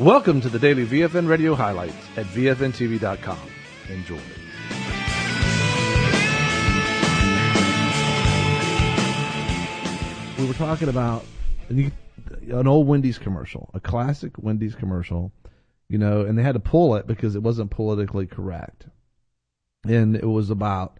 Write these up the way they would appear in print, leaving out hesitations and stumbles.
Welcome to the daily VFN radio highlights at VFNTV.com. Enjoy. We were talking about an old Wendy's commercial, a classic Wendy's commercial, and they had to pull it because it wasn't politically correct. And it was about,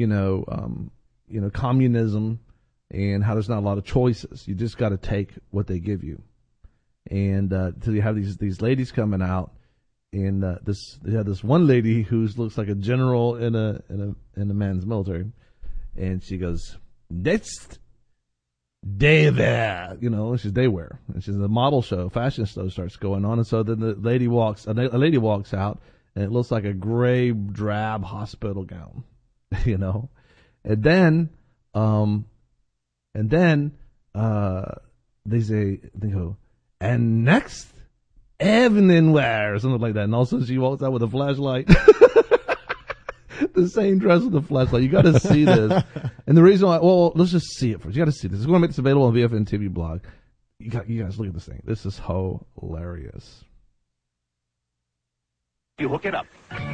communism and how there's not a lot of choices. You just got to take what they give you. And so you have these ladies coming out, and they have this one lady who looks like a general in a man's military, and she goes, "Next day there," she's day wear, and she's in a model show, fashion show starts going on, and so then a lady walks out, and it looks like a gray drab hospital gown, and then they go, "And next, evening wear," or something like that. And also she walks out with a flashlight. The same dress with a flashlight. You got to see this. And the reason why, let's just see it first. You got to see this. We're going to make this available on VFN TV blog. You guys look at this thing. This is hilarious. You hook it up.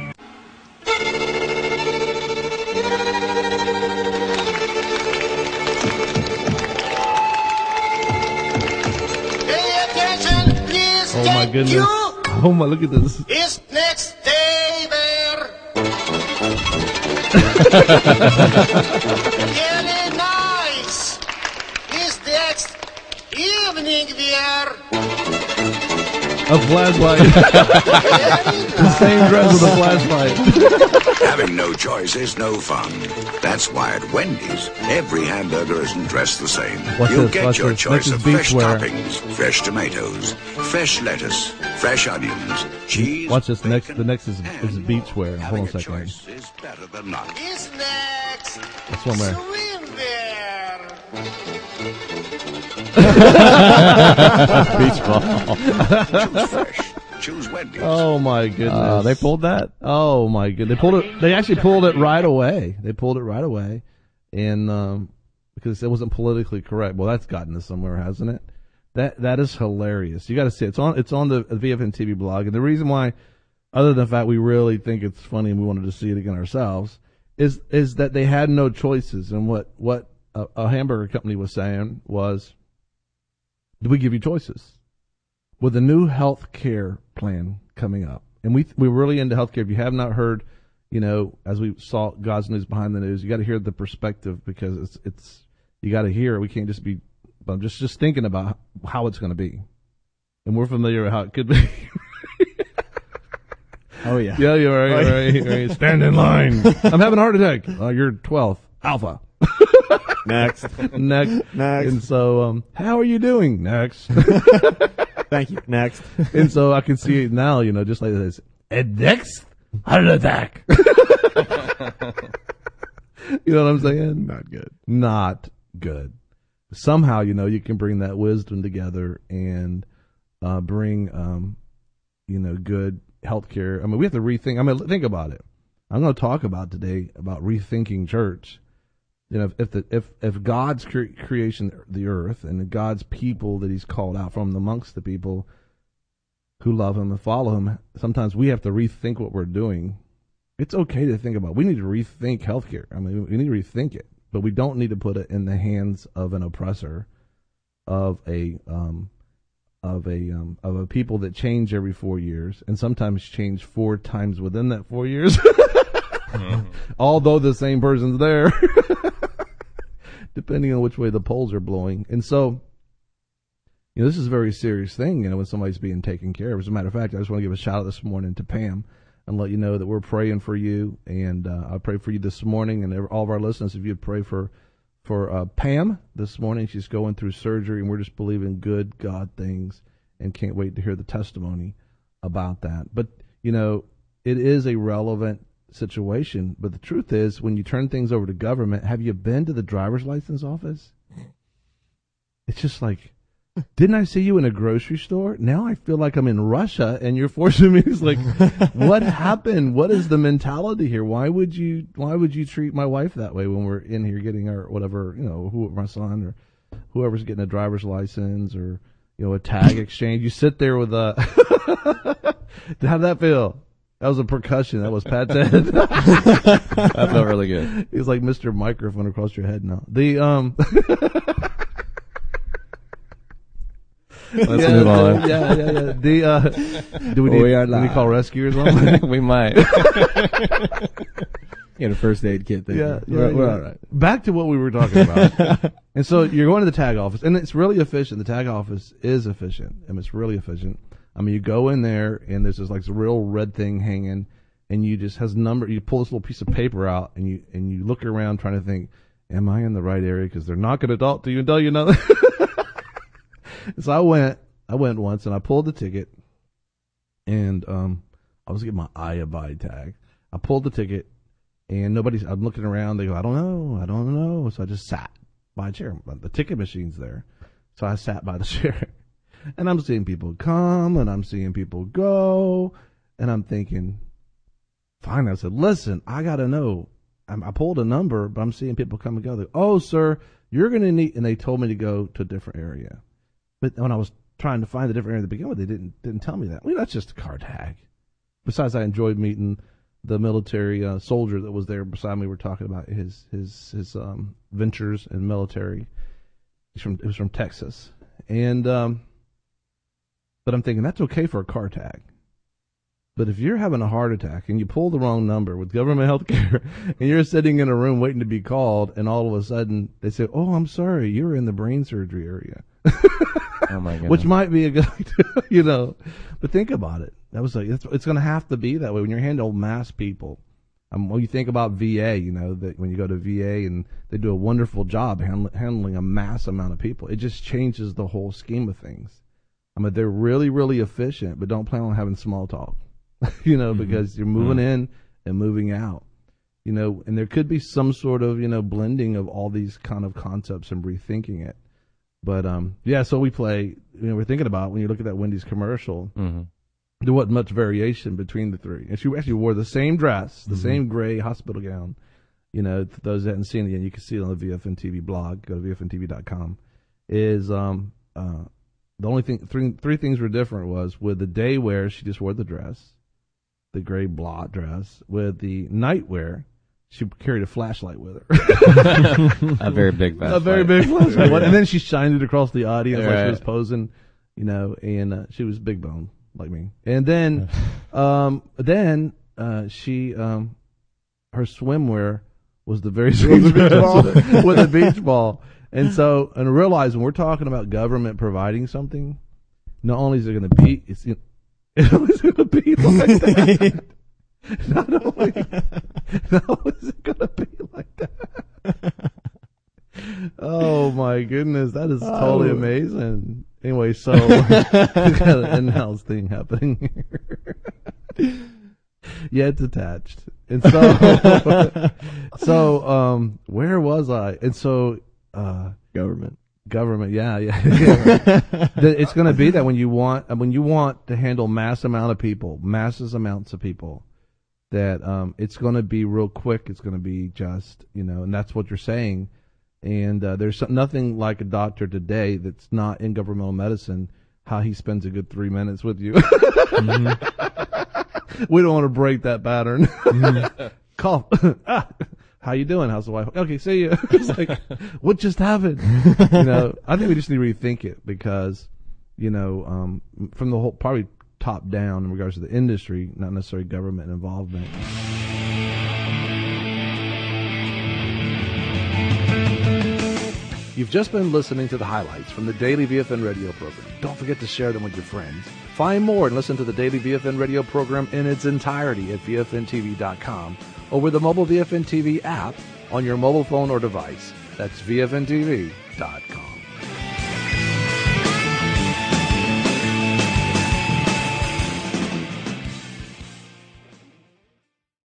Oh my goodness. Oh my, look at this. It's next day there. Really nice. It's next evening there. A flashlight. The same dress with a flashlight. Having no choice is no fun. That's why at Wendy's, every hamburger isn't dressed the same. You'll get your choice of fresh toppings, fresh tomatoes, fresh lettuce, fresh onions, cheese. Watch this. The next is beachwear. Hold on a second. Choice is better than none. It's next That's one there. swimwear. Beach ball. Choose fresh. Choose Wendy's. Oh my goodness. They pulled that? Oh my goodness. They actually pulled it right away. And, because it wasn't politically correct. Well, that's gotten us somewhere, hasn't it? That is hilarious. You got to see it. It's on the VFN TV blog. And the reason why, other than the fact we really think it's funny and we wanted to see it again ourselves, is that they had no choices. And what a hamburger company was saying was, do we give you choices? With a new health care plan coming up. And we're really into health care. If you have not heard, as we saw God's News Behind the News, you got to hear the perspective, because it's you got to hear it. We can't just be, I'm just thinking about how it's going to be. And we're familiar with how it could be. Oh, yeah. Yeah, you're right. Stand in line. I'm having a heart attack. You're 12th. Alpha. Next. And so, how are you doing? Next. Thank you. Next. And so I can see it now, just like this. And next, heart attack. You know what I'm saying? Not good. Somehow, you can bring that wisdom together and bring, good healthcare. I mean, we have to rethink. Think about it. I'm going to talk about today about rethinking church. If God's creation, the earth, and God's people that He's called out from amongst the people who love Him and follow Him, sometimes we have to rethink what we're doing. It's okay to think about. We need to rethink healthcare. I mean, we need to rethink it, but we don't need to put it in the hands of an oppressor, of a people that change every 4 years, and sometimes change 4 times within that 4 years. Although the same person's there. Depending on which way the polls are blowing. And so, this is a very serious thing, when somebody's being taken care of. As a matter of fact, I just want to give a shout out this morning to Pam and let you know that we're praying for you. And I pray for you this morning, and all of our listeners, if you'd pray for Pam this morning. She's going through surgery, and we're just believing good God things and can't wait to hear the testimony about that. But, it is a relevant situation, but the truth is, when you turn things over to government, have you been to the driver's license office? It's just like, didn't I see you in a grocery store? Now I feel like I'm in Russia and you're forcing me. It's like, what happened? What is the mentality here? Why would you treat my wife that way when we're in here getting our whatever, my son or whoever's getting a driver's license, or a tag exchange. You sit there with how'd that feel? That was a percussion. That was Pat's head. That felt really good. He's like Mr. Microphone across your head now. Let's move on. Yeah. Do we call rescue or something? We might. Get a first aid kit there. We're all right. Back to what we were talking about. And so you're going to the tag office, and it's really efficient. The tag office is efficient, and it's really efficient. I mean, you go in there, and there's this real red thing hanging, and you just has number. You pull this little piece of paper out, and you look around trying to think, am I in the right area? Because they're not going to talk to you and tell you nothing. So I went once, and I pulled the ticket, and I was getting my I abide tag. I pulled the ticket. And I'm looking around, they go, I don't know. So I just sat by a chair. The ticket machine's there. So I sat by the chair. And I'm seeing people come, and I'm seeing people go. And I'm thinking, fine. I said, listen, I got to know. I pulled a number, but I'm seeing people come and go. They go, oh, sir, you're going to need, and they told me to go to a different area. But when I was trying to find a different area to begin with, they didn't tell me that. Well, that's just a car tag. Besides, I enjoyed meeting the military soldier that was there beside me. We're talking about his ventures in military. It was from Texas, and but I'm thinking that's okay for a car tag. But if you're having a heart attack and you pull the wrong number with government health care, and you're sitting in a room waiting to be called, and all of a sudden they say, "Oh, I'm sorry, you're in the brain surgery area," oh my goodness. Which might be a good, But think about it. That was it's going to have to be that way when you're handling mass people. When you think about VA, that when you go to VA and they do a wonderful job handling a mass amount of people, it just changes the whole scheme of things. I mean, they're really, really efficient, but don't plan on having small talk, because you're moving in and moving out, and there could be some sort of, blending of all these kind of concepts and rethinking it. But, so we play, we're thinking about when you look at that Wendy's commercial, there wasn't much variation between the three. And she actually wore the same dress, the same gray hospital gown. To those that haven't seen it yet, you can see it on the VFN TV blog. Go to VFNTV.com. The only three things were different was with the day wear, she just wore the dress, the gray blot dress. With the night wear, she carried a flashlight with her. A very big flashlight. A very big flashlight. And then she shined it across the audience like she was posing, and she was big bone like me. And then, she, her swimwear was the very same with a beach ball. And so, and realize when we're talking about government providing something, not only is it going to be, it's going to be like that. Not only is it going to be like that. Oh my goodness, that is totally amazing. Anyway, so we got an in-house thing happening here. Yeah, it's attached. And so, where was I? And so, Government, yeah. It's going to be that when you want to handle mass amounts of people, that it's going to be real quick. It's going to be just, and that's what you're saying. And there's nothing like a doctor today that's not in governmental medicine, how he spends a good 3 minutes with you. We don't want to break that pattern. Call. How you doing? How's the wife? Okay, see you. It's like, what just happened? I think we just need to rethink it because, from the whole, probably top down in regards to the industry, not necessarily government involvement. You've just been listening to the highlights from the Daily VFN radio program. Don't forget to share them with your friends. Find more and listen to the Daily VFN radio program in its entirety at VFNTV.com or with the mobile VFN TV app on your mobile phone or device. That's VFNTV.com.